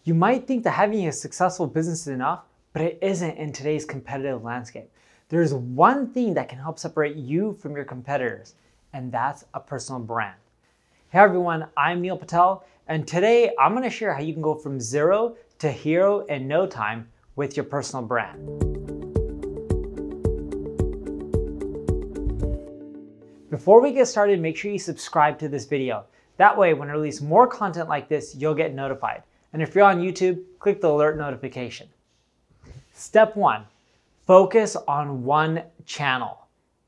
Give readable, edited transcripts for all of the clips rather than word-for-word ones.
You might think that having a successful business is enough, but it isn't in today's competitive landscape. There's one thing that can help separate you from your competitors, and that's a personal brand. Hey everyone, I'm Neil Patel, and today I'm going to share how you can go from zero to hero in no time with your personal brand. Before we get started, make sure you subscribe to this video. That way, when I release more content like this, you'll get notified. And if you're on YouTube, click the alert notification. Step 1, focus on one channel.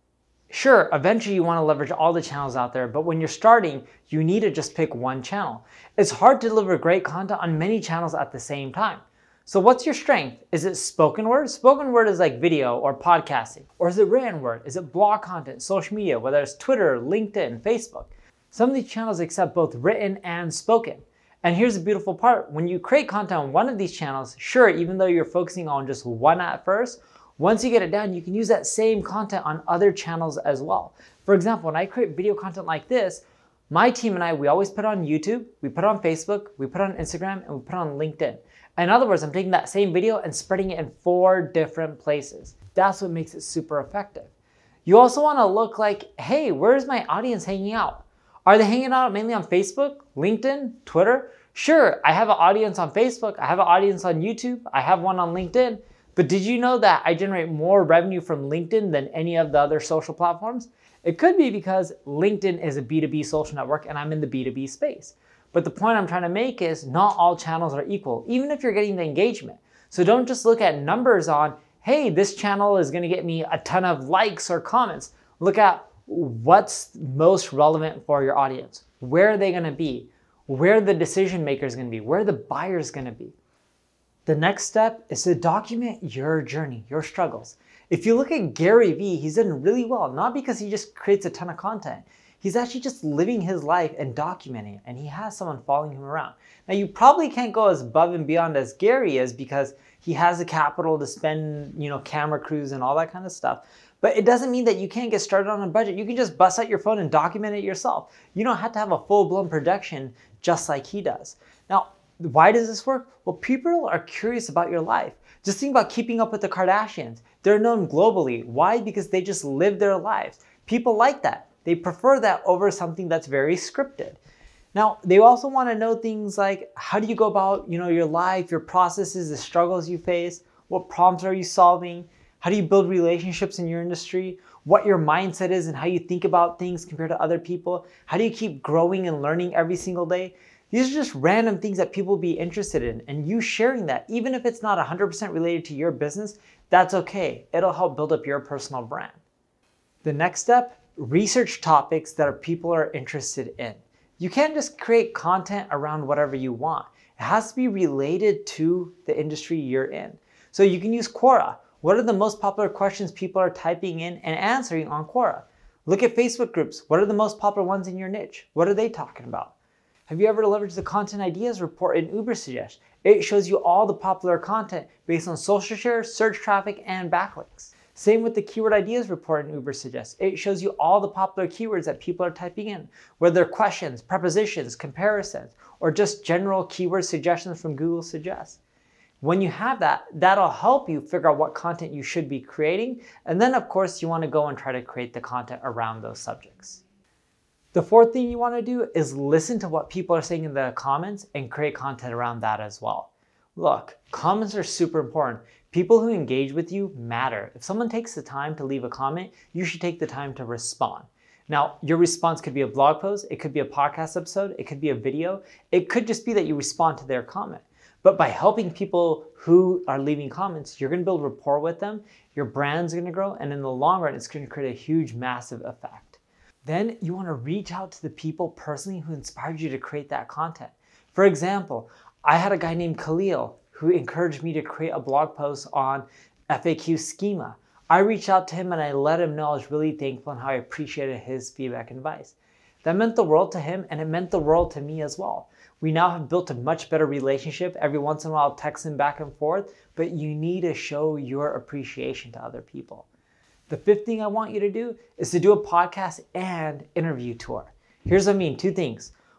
Sure, eventually you want to leverage all the channels out there, but when you're starting, you need to just pick one channel. It's hard to deliver great content on many channels at the same time. So what's your strength? Is it spoken word? Spoken word is like video or podcasting. Or is it written word? Is it blog content, social media, whether it's Twitter, LinkedIn, Facebook? Some of these channels accept both written and spoken. And here's the beautiful part. When you create content on one of these channels, sure, even though you're focusing on just one at first, once you get it down, you can use that same content on other channels as well. For example, when I create video content like this, my team and I, we always put on YouTube, we put on Facebook, we put on Instagram, and we put on LinkedIn. In other words, I'm taking that same video and spreading it in 4 different places. That's what makes it super effective. You also want to look like, hey, where's my audience hanging out? Are they hanging out mainly on Facebook, LinkedIn, Twitter? Sure, I have an audience on Facebook, I have an audience on YouTube, I have one on LinkedIn, but did you know that I generate more revenue from LinkedIn than any of the other social platforms? It could be because LinkedIn is a B2B social network and I'm in the B2B space. But the point I'm trying to make is not all channels are equal, even if you're getting the engagement. So don't just look at numbers on, hey, this channel is gonna get me a ton of likes or comments. Look at what's most relevant for your audience. Where are they gonna be? Where the decision maker is gonna be? Where the buyer is gonna be? The next step is to document your journey, your struggles. If you look at Gary Vee, he's done really well, not because he just creates a ton of content. He's actually just living his life and documenting it, and he has someone following him around. Now, you probably can't go as above and beyond as Gary is because he has the capital to spend, camera crews and all that kind of stuff. But it doesn't mean that you can't get started on a budget. You can just bust out your phone and document it yourself. You don't have to have a full-blown production just like he does. Now, why does this work? Well, people are curious about your life. Just think about Keeping Up with the Kardashians. They're known globally. Why? Because they just live their lives. People like that. They prefer that over something that's very scripted. Now, they also want to know things like, how do you go about, your life, your processes, the struggles you face, what problems are you solving, how do you build relationships in your industry, what your mindset is and how you think about things compared to other people, how do you keep growing and learning every single day. These are just random things that people will be interested in, and you sharing that, even if it's not 100% related to your business, that's okay. It'll help build up your personal brand. The next step, research topics that people are interested in. You can't just create content around whatever you want. It has to be related to the industry you're in. So you can use Quora. What are the most popular questions people are typing in and answering on Quora? Look at Facebook groups. What are the most popular ones in your niche? What are they talking about? Have you ever leveraged the Content Ideas report in Ubersuggest? It shows you all the popular content based on social shares, search traffic, and backlinks. Same with the Keyword Ideas report in Ubersuggest. It shows you all the popular keywords that people are typing in, whether they're questions, prepositions, comparisons, or just general keyword suggestions from Google Suggest. When you have that, that'll help you figure out what content you should be creating. And then of course, you want to go and try to create the content around those subjects. The fourth thing you want to do is listen to what people are saying in the comments and create content around that as well. Look, comments are super important. People who engage with you matter. If someone takes the time to leave a comment, you should take the time to respond. Now, your response could be a blog post, it could be a podcast episode, it could be a video, it could just be that you respond to their comment. But by helping people who are leaving comments, you're going to build rapport with them, your brand's going to grow, and in the long run, it's going to create a huge, massive effect. Then you want to reach out to the people personally who inspired you to create that content. For example, I had a guy named Khalil who encouraged me to create a blog post on FAQ schema. I reached out to him and I let him know I was really thankful and how I appreciated his feedback and advice. That meant the world to him and it meant the world to me as well. We now have built a much better relationship. Every once in a while, texting back and forth, but you need to show your appreciation to other people. The fifth thing I want you to do is to do a podcast and interview tour. Here's what I mean, 2 things.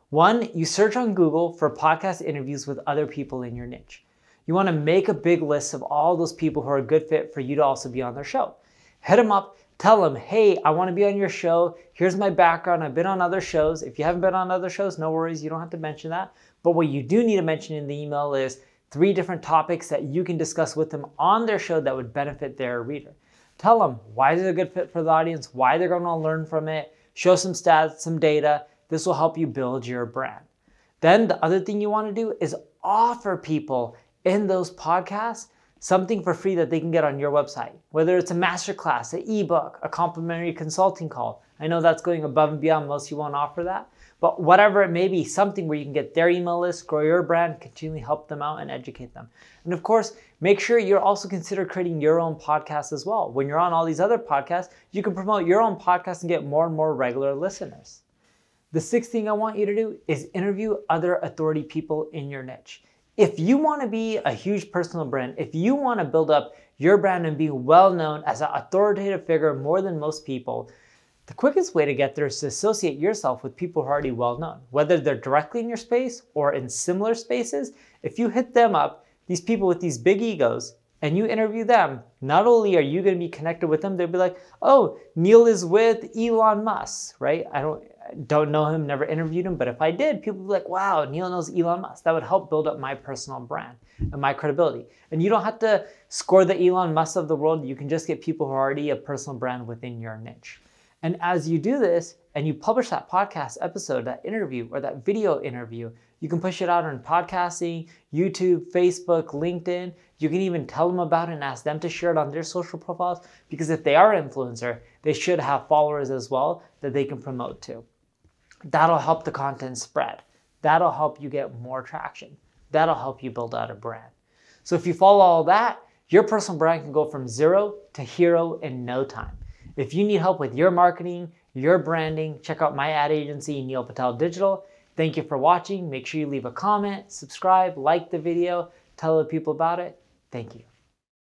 One, you search on Google for podcast interviews with other people in your niche. You want to make a big list of all those people who are a good fit for you to also be on their show. Hit them up, tell them, hey, I want to be on your show. Here's my background. I've been on other shows. If you haven't been on other shows, no worries. You don't have to mention that. But what you do need to mention in the email is 3 different topics that you can discuss with them on their show that would benefit their reader. Tell them why it's a good fit for the audience, why they're going to learn from it. Show some stats, some data. This will help you build your brand. Then the other thing you want to do is offer people in those podcasts something for free that they can get on your website. Whether it's a masterclass, an ebook, a complimentary consulting call. I know that's going above and beyond. Most of you won't offer that. But whatever it may be, something where you can get their email list, grow your brand, continually help them out and educate them. And of course, make sure you're also consider creating your own podcast as well. When you're on all these other podcasts, you can promote your own podcast and get more and more regular listeners. The 6th thing I want you to do is interview other authority people in your niche. If you want to be a huge personal brand, if you want to build up your brand and be well known as an authoritative figure more than most people, the quickest way to get there is to associate yourself with people who are already well known, whether they're directly in your space or in similar spaces. If you hit them up, these people with these big egos, and you interview them, not only are you going to be connected with them, they'll be like, oh, Neil is with Elon Musk, right? I don't know him, never interviewed him, but if I did, people would be like, wow, Neil knows Elon Musk. That would help build up my personal brand and my credibility. And you don't have to score the Elon Musk of the world. You can just get people who are already a personal brand within your niche. And as you do this and you publish that podcast episode, that interview or that video interview, you can push it out on podcasting, YouTube, Facebook, LinkedIn. You can even tell them about it and ask them to share it on their social profiles, because if they are an influencer, they should have followers as well that they can promote to. That'll help the content spread. That'll help you get more traction. That'll help you build out a brand. So if you follow all that, your personal brand can go from 0 to hero in no time. If you need help with your marketing, your branding, check out my ad agency, Neil Patel Digital. Thank you for watching. Make sure you leave a comment, subscribe, like the video, tell other people about it. Thank you.